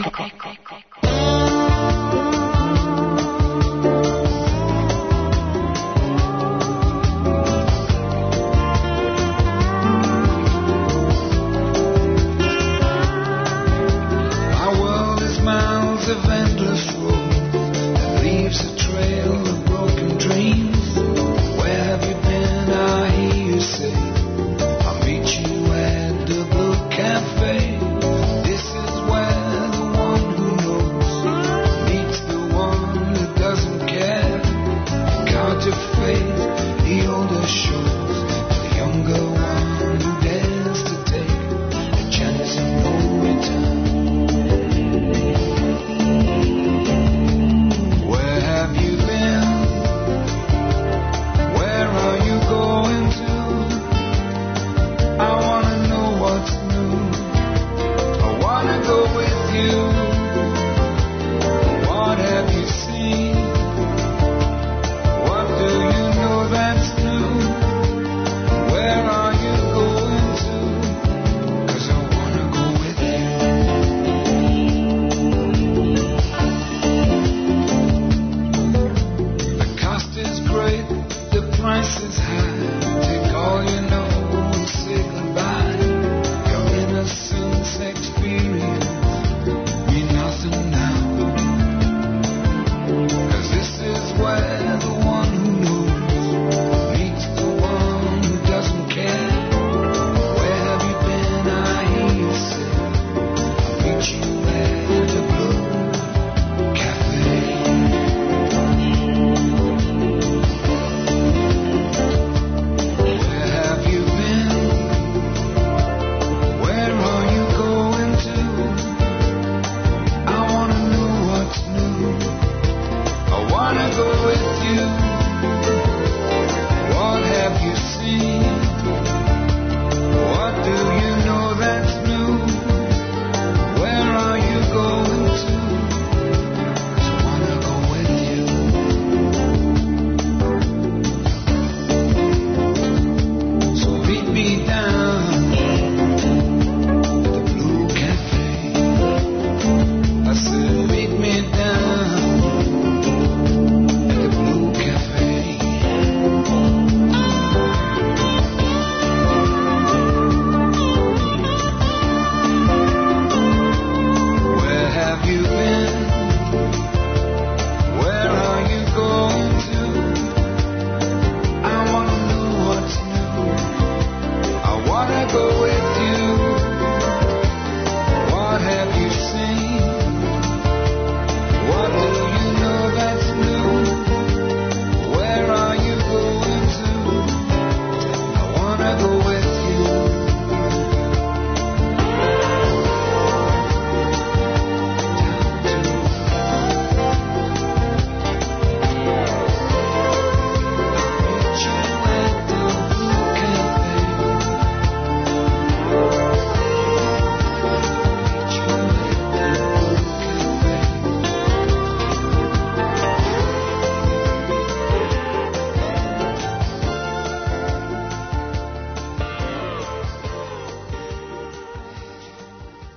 Of endless road that leaves a trail of broken dreams. Where have you been? I hear you say, I'll meet you at the book cafe. This is where the one who knows meets the one who doesn't care. Count of fate, the older shows, the younger one who dares to take a chance of no return.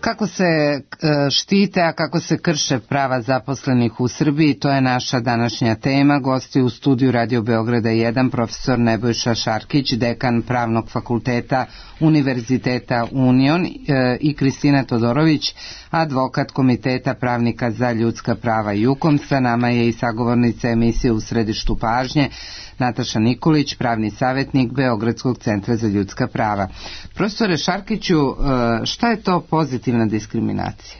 Kako se štite, a kako se krše prava zaposlenih u Srbiji, to je naša današnja tema. Gosti u studiju Radio Beograda jedan, profesor Nebojša Šarkić, dekan Pravnog fakulteta Univerziteta Union, i Kristina Todorović, advokat Komiteta pravnika za ljudska prava Jukom. Sa nama je i sagovornica emisije U središtu pažnje, Nataša Nikolić, pravni savjetnik Beogradskog centra za ljudska prava. Profesore Šarkiću, šta je to pozitivna diskriminacija?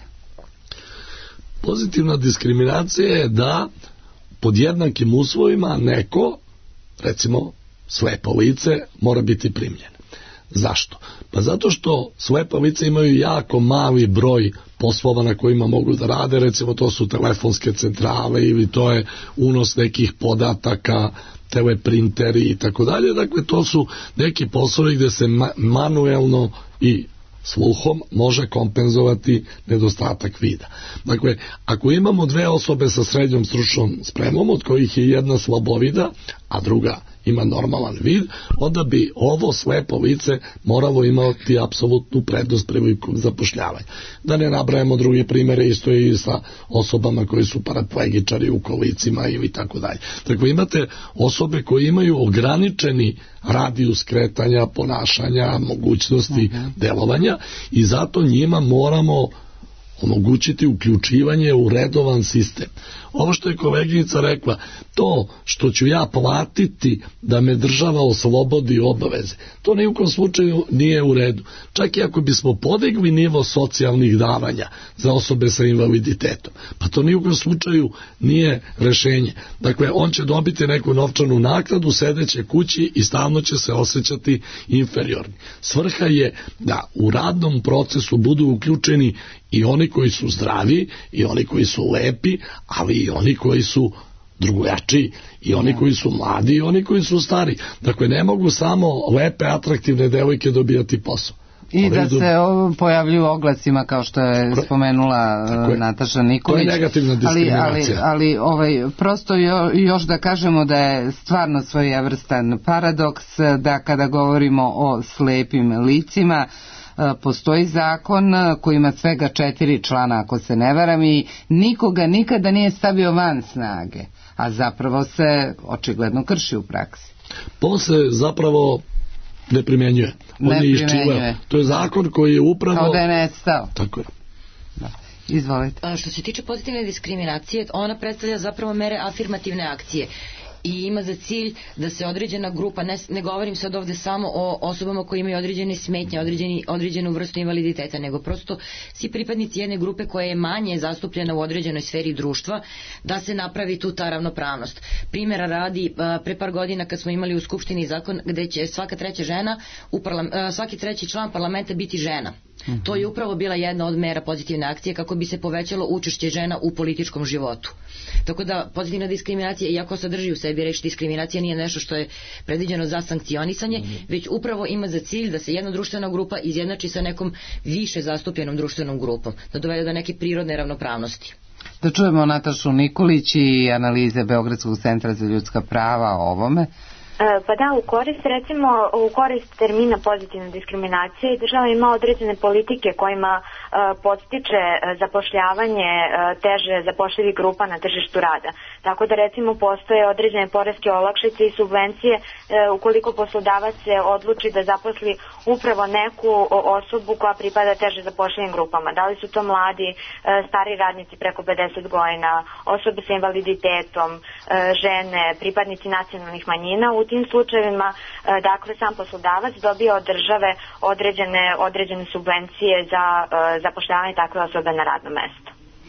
Pozitivna diskriminacija je da pod jednakim uslovima neko, recimo slepo lice, mora biti primljen. Zašto? Pa zato što slepa lica imaju jako mali broj poslova na kojima mogu da rade, recimo to su telefonske centrale ili to je unos nekih podataka, teleprinteri i tako dalje. Dakle, to su neki poslovi gde se ma- manuelno i sluhom može kompenzovati nedostatak vida. Dakle, ako imamo dve osobe sa srednjom stručnom spremom, od kojih je jedna slabovida, a druga ima normalan vid, onda bi ovo slepo lice moralo imati apsolutnu prednost prilikom zapošljavanja. Da ne nabrajamo druge primere, isto je i sa osobama koji su paraplegičari u kolicima ili tako dalje. Dakle, imate osobe koje imaju ograničeni radijus kretanja, ponašanja, mogućnosti uh-huh. delovanja i zato njima moramo omogućiti uključivanje u redovan sistem. Ovo što je koleginica rekla, to što ću ja platiti da me država oslobodi obaveze, to ni u kom slučaju nije u redu. Čak i ako bismo podigli nivo socijalnih davanja za osobe sa invaliditetom, pa to ni u kom slučaju nije rešenje. Dakle, on će dobiti neku novčanu naknadu, sedeće kući i stalno će se osjećati inferiorni. Svrha je da u radnom procesu budu uključeni i oni koji su zdravi, i oni koji su lepi, ali i oni koji su drugojačiji, i oni koji su mladi, i oni koji su stari. Dakle, ne mogu samo lepe, atraktivne devojke dobijati posao. I da se pojavljuju oglasima, kao što je spomenula Nataša Nikolić. To je negativna diskriminacija. Ali, ali, ali ovaj, prosto jo, još da kažemo da je stvarno svojevrstan paradoks da kada govorimo o slepim licima, postoji zakon koji ima svega četiri člana, ako se ne varam, i nikoga nikada nije stavio van snage, a zapravo se očigledno krši u praksi. To se zapravo ne primjenjuje. On ne je primjenjuje. To je zakon koji je upravo... Kao da je nestao. Tako je. Da. Izvolite. Što se tiče pozitivne diskriminacije, ona predstavlja zapravo mere afirmativne akcije i ima za cilj da se određena grupa, ne, ne govorim sad ovde samo o osobama koji imaju određene smetnje, određeni, određenu vrstu invaliditeta, nego prosto svi pripadnici jedne grupe koja je manje zastupljena u određenoj sferi društva, da se napravi tu ta ravnopravnost. Primjera radi, pre par godina kad smo imali u Skupštini zakon gde će svaka treća žena, u parlam, svaki treći član parlamenta biti žena. Mm-hmm. To je upravo bila jedna od mera pozitivne akcije kako bi se povećalo učešće žena u političkom životu. Tako da pozitivna diskriminacija, iako sadrži u sebi reč diskriminacija, nije nešto što je predviđeno za sankcionisanje, mm-hmm. već upravo ima za cilj da se jedna društvena grupa izjednači sa nekom više zastupljenom društvenom grupom, da dovede do neke prirodne ravnopravnosti. Da čujemo Natašu Nikolić i analize Beogradskog centra za ljudska prava o ovome. Pa da, u korist, recimo, u korist termina pozitivna diskriminacija država ima određene politike kojima uh, podstiče zapošljavanje uh, teže zapošljivih grupa na tržištu rada. Tako da, recimo, postoje određene poreske olakšice i subvencije uh, ukoliko poslodavac se odluči da zaposli upravo neku osobu koja pripada teže zapošljivim grupama. Da li su to mladi, uh, stari radnici preko pedeset godina, osobe sa invaliditetom, uh, žene, pripadnici nacionalnih manjina. U tim slučajevima, dakle, sam poslodavac dobija od države određene, određene subvencije za zapošljavanje takve osobe na radno mesto.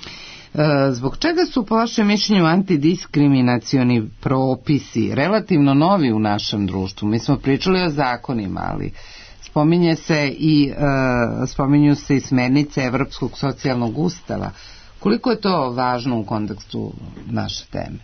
Zbog čega su po vašem mišljenju antidiskriminacioni propisi relativno novi u našem društvu? Mi smo pričali o zakonima, ali spominje se i, spominju se i smernice Evropskog socijalnog ustava. Koliko je to važno u kontekstu naše teme?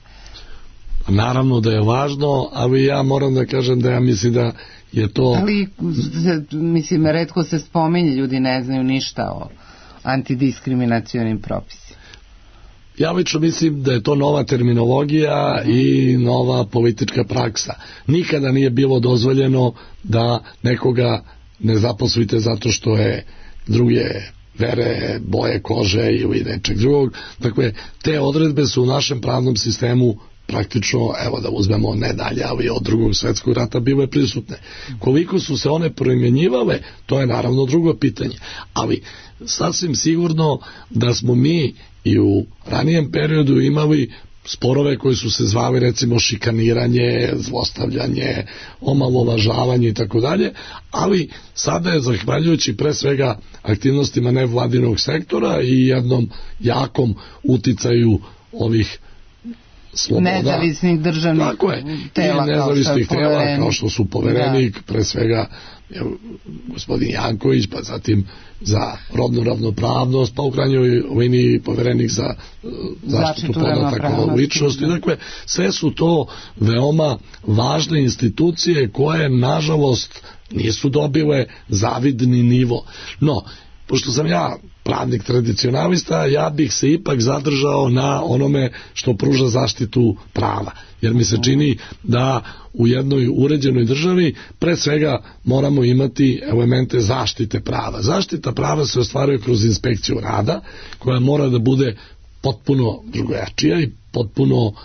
Naravno da je važno, ali ja moram da kažem da ja mislim da je to... Ali, mislim, retko se spominje, ljudi ne znaju ništa o antidiskriminacionim propisima. Ja lično mislim da je to nova terminologija uh-huh. i nova politička praksa. Nikada nije bilo dozvoljeno da nekoga ne zaposlite zato što je druge vere, boje kože ili nečeg drugog. Dakle, te odredbe su u našem pravnom sistemu praktično, evo da uzmemo ne dalje, ali od drugog svjetskog rata bile prisutne. Koliko su se one primjenjivale, to je naravno drugo pitanje. Ali sasvim sigurno da smo mi i u ranijem periodu imali sporove koji su se zvali recimo šikaniranje, zlostavljanje, omalovažavanje i tako dalje, ali sada je zahvaljujući pre svega aktivnostima nevladinog sektora i jednom jakom uticaju ovih sloboda, nezavisnih državnih tako je, tela, i nezavisnih kao tela kao što su poverenik, da. Pre svega je, gospodin Janković, pa zatim za rodnu ravnopravnost, pa u krajnjoj liniji poverenik za uh, zaštitu podataka o ličnosti. Dakle, sve su to veoma važne institucije koje, nažalost, nisu dobile zavidni nivo. No, pošto sam ja pravnik tradicionalista, ja bih se ipak zadržao na onome što pruža zaštitu prava. Jer mi se čini da u jednoj uređenoj državi pre svega moramo imati elemente zaštite prava. Zaštita prava se ostvaruje kroz inspekciju rada, koja mora da bude potpuno drugačija i potpuno e,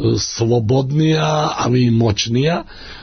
slobodnija, ali i moćnija.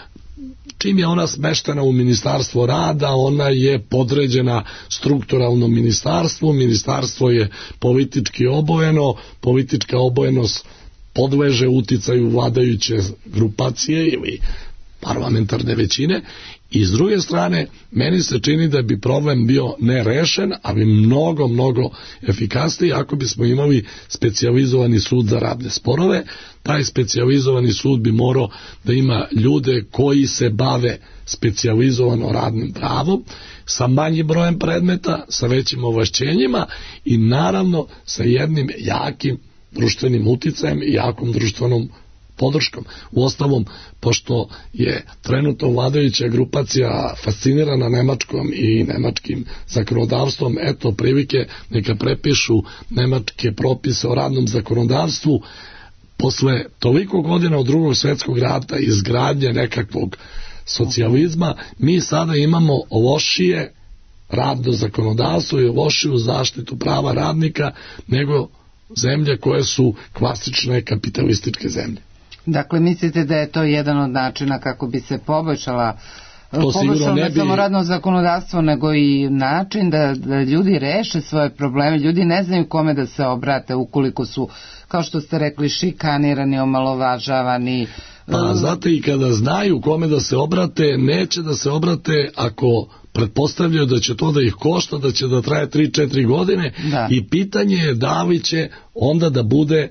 Čim je ona smeštena u ministarstvo rada, ona je podređena strukturalnom ministarstvu, ministarstvo je politički obojeno, politička obojenost podleže uticaju vladajuće grupacije ili parlamentarne većine, i s druge strane meni se čini da bi problem bio nerešen, ali mnogo, mnogo efikasniji ako bismo imali specijalizovani sud za radne sporove. Taj specijalizovani sud bi morao da ima ljude koji se bave specijalizovano radnim pravom, sa manjim brojem predmeta, sa većim ovlašćenjima i naravno sa jednim jakim društvenim uticajem i jakom društvenom podrškom. Uostalom, pošto je trenutno vladajuća grupacija fascinirana Nemačkom i nemačkim zakonodavstvom, eto prilike neka prepišu nemačke propise o radnom zakonodavstvu. Posle toliko godina od drugog svjetskog rata, izgradnje nekakvog socijalizma, mi sada imamo lošije radno zakonodavstvo i lošiju zaštitu prava radnika nego zemlje koje su klasične kapitalističke zemlje. Dakle, mislite da je to jedan od načina kako bi se poboljšala to poboljšalo ne bi... samo radno zakonodavstvo, nego i način da, da ljudi reše svoje probleme. Ljudi ne znaju kome da se obrate ukoliko su, kao što ste rekli, šikanirani, omalovažavani. Pa znate, i kada znaju kome da se obrate, neće da se obrate ako pretpostavljaju da će to da ih košta, da će da traje tri četiri godine, da. I pitanje je da li će onda da bude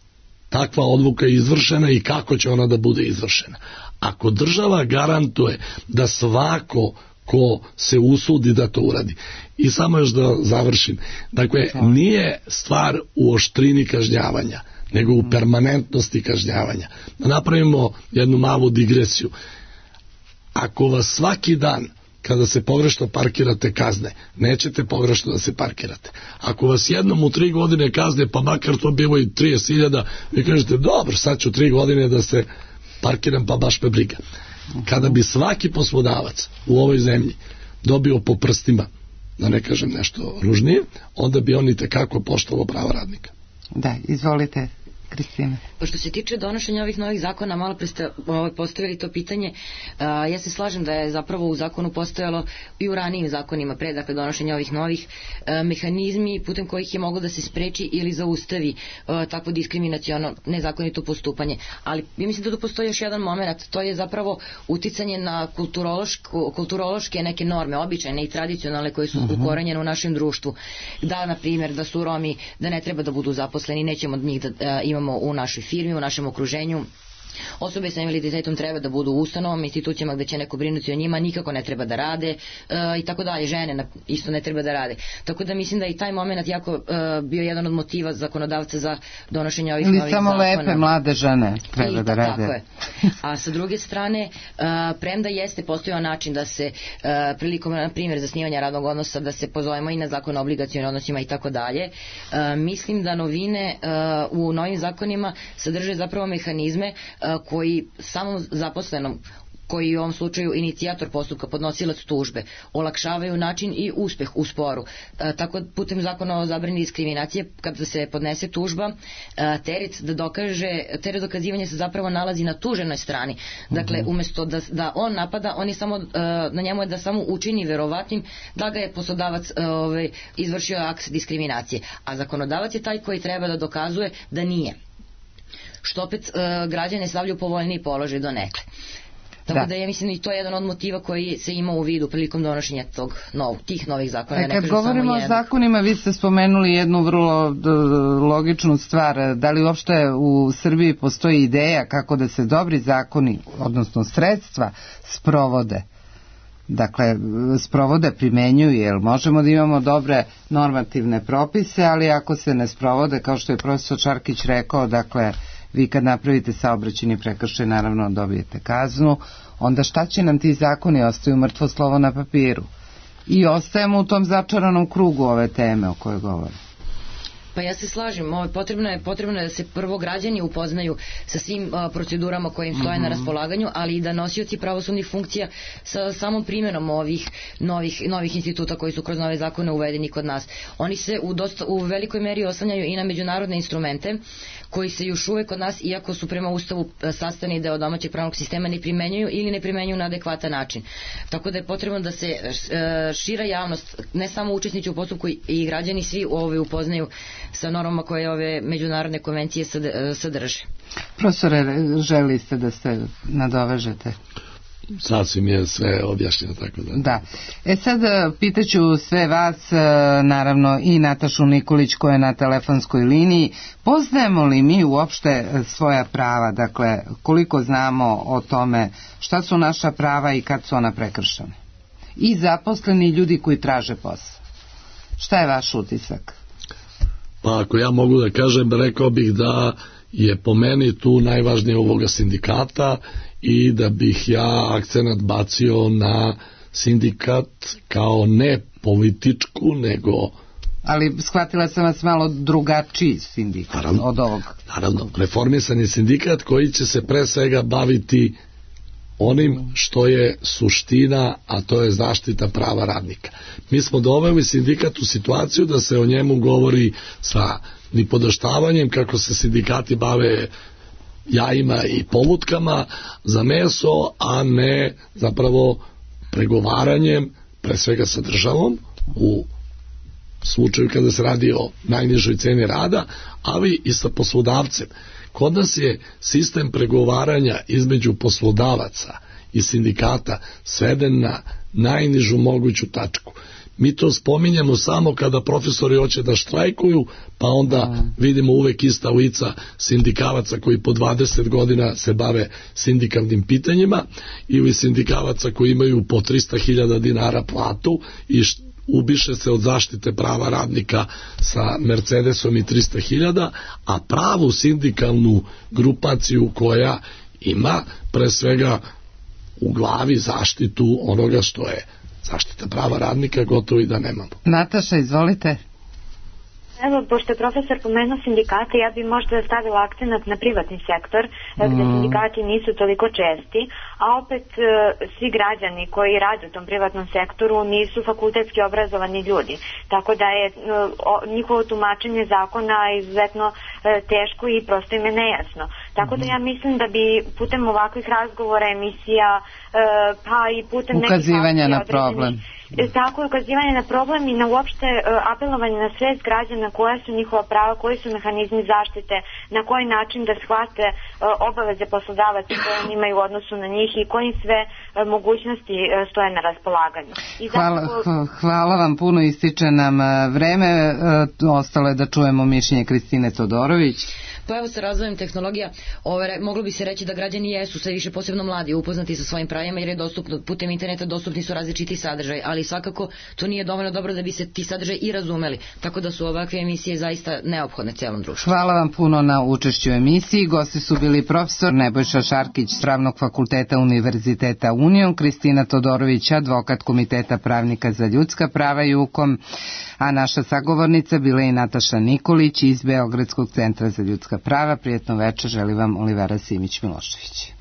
takva odluka izvršena i kako će ona da bude izvršena. Ako država garantuje da svako ko se usudi da to uradi. I samo još da završim. Dakle, nije stvar u oštrini kažnjavanja, nego u permanentnosti kažnjavanja. Da napravimo jednu malu digresiju. Ako vas svaki dan kada se pogrešno parkirate kazne, nećete pogrešno da se parkirate. Ako vas jednom u tri godine kazne, pa makar to bilo i trideset hiljada, vi kažete, dobro, sad ću tri godine da se parkiram, pa baš me briga. Kada bi svaki poslodavac u ovoj zemlji dobio po prstima, da ne kažem nešto ružnije, onda bi on i tekako poštovao prava radnika. Da, izvolite, Kristina. Pošto se tiče donošenja ovih novih zakona, malo pre ste postavili to pitanje, ja se slažem da je zapravo u zakonu postojalo i u ranijim zakonima pre, dakle, donošenja ovih novih mehanizmi putem kojih je moglo da se spreči ili zaustavi takvo diskriminaciono nezakonito postupanje. Ali ja mislim da tu postoji još jedan moment, to je zapravo uticanje na kulturološke neke norme, običajne i tradicionalne koje su uh-huh. ukorenjene u našem društvu. Da, na primjer, da su Romi, da ne treba da budu zaposleni, nećemo od njih da imamo u našoj firmi, u našem okruženju. Osobe sa invaliditetom treba da budu u ustanovama, institucijama gde će neko brinuti o njima, nikako ne treba da rade e, i tako dalje. Žene na, isto ne treba da rade. Tako da mislim da i taj moment jako e, bio jedan od motiva zakonodavca za donošenje ovih ili novih zakona. Ili samo lepe mlade žene treba I, da rade. Tako je. A sa druge strane, e, premda jeste postojao način da se e, prilikom, na primjer, zasnivanja radnog odnosa, da se pozovemo i na zakon o obligacionim odnosima i tako dalje, e, mislim da novine e, u novim zakonima sadrže zapravo mehanizme koji samom zaposlenom koji je u ovom slučaju inicijator postupka, podnosilac tužbe, olakšavaju način i uspeh u sporu. E, tako putem zakona o zabrani diskriminacije, kada se podnese tužba, e, teret da dokaže, teret dokazivanja se zapravo nalazi na tuženoj strani. Dakle, umesto da, da on napada, on je samo, e, na njemu je da samo učini verovatnim da ga je poslodavac e, ovaj, izvršio akt diskriminacije. A zakonodavac je taj koji treba da dokazuje da nije. Što opet e, građane stavlja u povoljniji položaj do nekle. Tako da. da ja mislim i to je jedan od motiva koji se ima u vidu prilikom donošenja tog nov, tih novih zakona. E, kad govorimo o zakonima, vi ste spomenuli jednu vrlo d, logičnu stvar. Da li uopšte u Srbiji postoji ideja kako da se dobri zakoni, odnosno sredstva, sprovode? Dakle, sprovode, primenjuju, jer možemo da imamo dobre normativne propise, ali ako se ne sprovode, kao što je profesor Čarkić rekao, dakle, vi kad napravite saobraćajni prekršaj, naravno dobijete kaznu, onda šta će nam ti zakoni? Ostaju mrtvo slovo na papiru. I ostajemo u tom začaranom krugu ove teme o kojoj govorim. Pa ja se slažem, ovo, potrebno je potrebno je da se prvo građani upoznaju sa svim a, procedurama koje im stoje mm-hmm. na raspolaganju, ali i da nosioci pravosudnih funkcija sa samom primjenom ovih novih, novih instituta koji su kroz nove zakone uvedeni kod nas. Oni se u, dosta, u velikoj meri oslanjaju i na međunarodne instrumente koji se još uvek kod nas, iako su prema Ustavu sastavni deo domaćeg pravnog sistema, ne primenjuju ili ne primenjuju na adekvatan način. Tako da je potrebno da se šira javnost, ne samo učesnici u postupku i građani, svi ove upoznaju sa normama koje ove međunarodne konvencije sadrže. Profesore, želi ste da se nadovežete? Sasvim je sve objašnjeno, tako da. Da. E sad pitaću sve vas, naravno i Natašu Nikolić koja je na telefonskoj liniji, poznajemo li mi uopšte svoja prava, dakle koliko znamo o tome šta su naša prava i kad su ona prekršene? I zaposleni ljudi koji traže posao. Šta je vaš utisak? Pa ako ja mogu da kažem, rekao bih da je po meni tu najvažnija uloga sindikata i da bih ja akcenat bacio na sindikat kao ne političku, nego... Ali shvatila sam vas malo drugačiji sindikat naravno, od ovog. Naravno, reformisani sindikat koji će se pre svega baviti onim što je suština, a to je zaštita prava radnika. Mi smo doveli sindikat u situaciju da se o njemu govori sa nipodaštavanjem kako se sindikati bave jajima i polutkama za meso, a ne zapravo pregovaranjem pre svega sa državom u slučaju kada se radi o najnižoj ceni rada, ali i sa poslodavcem. Kod nas je sistem pregovaranja između poslodavaca i sindikata sveden na najnižu moguću tačku. Mi to spominjemo samo kada profesori hoće da štrajkuju, pa onda vidimo uvek ista lica sindikalaca koji po dvadeset godina se bave sindikalnim pitanjima ili sindikalaca koji imaju po trista hiljada dinara platu i ubiše se od zaštite prava radnika sa Mercedesom i trista hiljada, a pravu sindikalnu grupaciju koja ima pre svega u glavi zaštitu onoga što je zaštita prava radnika, gotovo i da nemamo. Nataša, izvolite. Evo, pošto je profesor pomenuo sindikate, ja bi možda stavila akcenat na privatni sektor, mm. gde sindikati nisu toliko česti, a opet svi građani koji rade u tom privatnom sektoru nisu fakultetski obrazovani ljudi. Tako da je njihovo tumačenje zakona izuzetno teško i prosto im je nejasno. Tako da ja mislim da bi putem ovakvih razgovora, emisija, pa i putem ukazivanja na problem. Tako, ukazivanje na problem i na uopšte apelovanje na svest građana koja su njihova prava, koji su mehanizmi zaštite, na koji način da shvate obaveze poslodavaca koje oni imaju u odnosu na njih i kojim sve mogućnosti stoje na raspolaganju. I hvala, zato... hvala vam puno, ističe nam vreme, ostalo je da čujemo mišljenje Kristine Todorović. Pa evo, sa razvojem tehnologija ove, moglo bi se reći da građani jesu sve više, posebno mladi, upoznati sa svojim pravima, jer je dostupno, putem interneta dostupni su različiti sadržaj, ali svakako to nije dovoljno dobro da bi se ti sadržaj i razumeli, tako da su ovakve emisije zaista neophodne cijelom društvu. Hvala vam puno na učešću u emisiji. Gosti su bili profesor Nebojša Šarkić s Pravnog fakulteta Univerziteta Union, Kristina Todorović, advokat Komiteta pravnika za ljudska prava i UKOM, a naša sagovornica bila i Nataša Nikolić iz Beogradskog centra za ljudska prava. Prijetno večer želi vam Olivera Simić Milošević.